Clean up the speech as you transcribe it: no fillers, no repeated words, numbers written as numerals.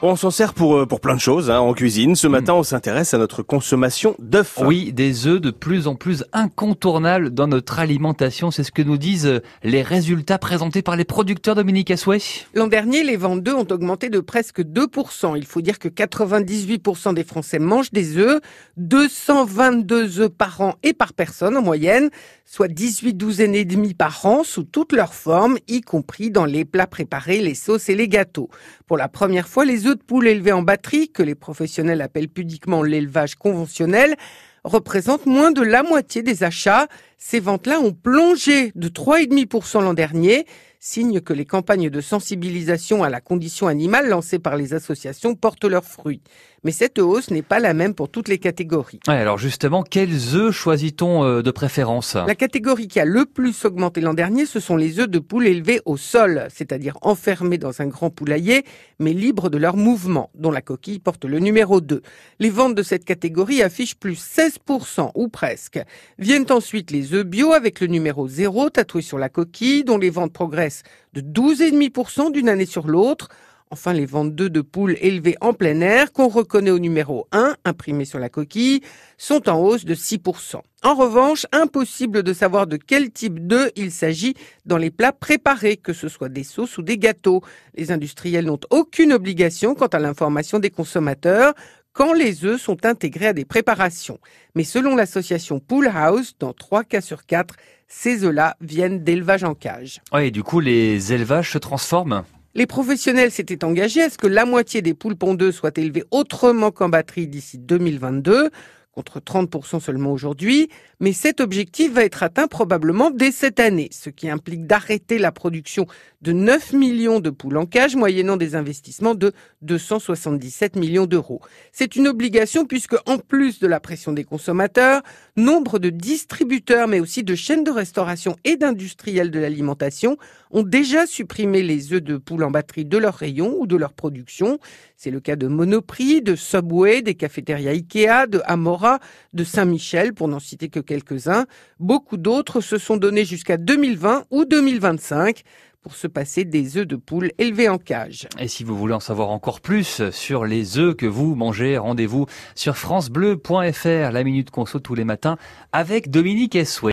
On s'en sert pour plein de choses en cuisine. Ce matin, on s'intéresse à notre consommation d'œufs. Oui, des œufs de plus en plus incontournables dans notre alimentation. C'est ce que nous disent les résultats présentés par les producteurs, Dominique Assouet. L'an dernier, les ventes d'œufs ont augmenté de presque 2%. Il faut dire que 98% des Français mangent des œufs, 222 œufs par an et par personne en moyenne, soit 18 douzaines et demie par an sous toutes leurs formes, y compris dans les plats préparés, les sauces et les gâteaux. Pour la première fois, les œufs de poule élevés en batterie, que les professionnels appellent pudiquement l'élevage conventionnel, représentent moins de la moitié des achats. Ces ventes-là ont plongé de 3,5% l'an dernier, signe que les campagnes de sensibilisation à la condition animale lancées par les associations portent leurs fruits. Mais cette hausse n'est pas la même pour toutes les catégories. Ouais, alors justement, quels œufs choisit-on de préférence ? La catégorie qui a le plus augmenté l'an dernier, ce sont les œufs de poule élevés au sol, c'est-à-dire enfermés dans un grand poulailler, mais libres de leur mouvement, dont la coquille porte le numéro 2. Les ventes de cette catégorie affichent plus 16%, ou presque. Viennent ensuite les œufs bio avec le numéro 0 tatoué sur la coquille, dont les ventes progressent de 12,5% d'une année sur l'autre. Enfin, les ventes d'œufs de poule élevés en plein air, qu'on reconnaît au numéro 1, imprimé sur la coquille, sont en hausse de 6%. En revanche, impossible de savoir de quel type d'œufs il s'agit dans les plats préparés, que ce soit des sauces ou des gâteaux. Les industriels n'ont aucune obligation quant à l'information des consommateurs quand les œufs sont intégrés à des préparations. Mais selon l'association Pool House, dans 3 cas sur 4, ces œufs-là viennent d'élevage en cage. Ouais, et du coup, les élevages se transforment ? Les professionnels s'étaient engagés à ce que la moitié des poules pondeuses soient élevées autrement qu'en batterie d'ici 2022, contre 30% seulement aujourd'hui. Mais cet objectif va être atteint probablement dès cette année, ce qui implique d'arrêter la production de 9 millions de poules en cage, moyennant des investissements de 277 millions d'euros. C'est une obligation puisque, en plus de la pression des consommateurs, nombre de distributeurs, mais aussi de chaînes de restauration et d'industriels de l'alimentation ont déjà supprimé les œufs de poule en batterie de leurs rayons ou de leur production. C'est le cas de Monoprix, de Subway, des cafétérias Ikea, de Amora, de Saint-Michel, pour n'en citer que quelques-uns. Beaucoup d'autres se sont donnés jusqu'à 2020 ou 2025 pour se passer des œufs de poule élevés en cage. Et si vous voulez en savoir encore plus sur les œufs que vous mangez, rendez-vous sur francebleu.fr, la Minute Conso tous les matins avec Dominique Assouet.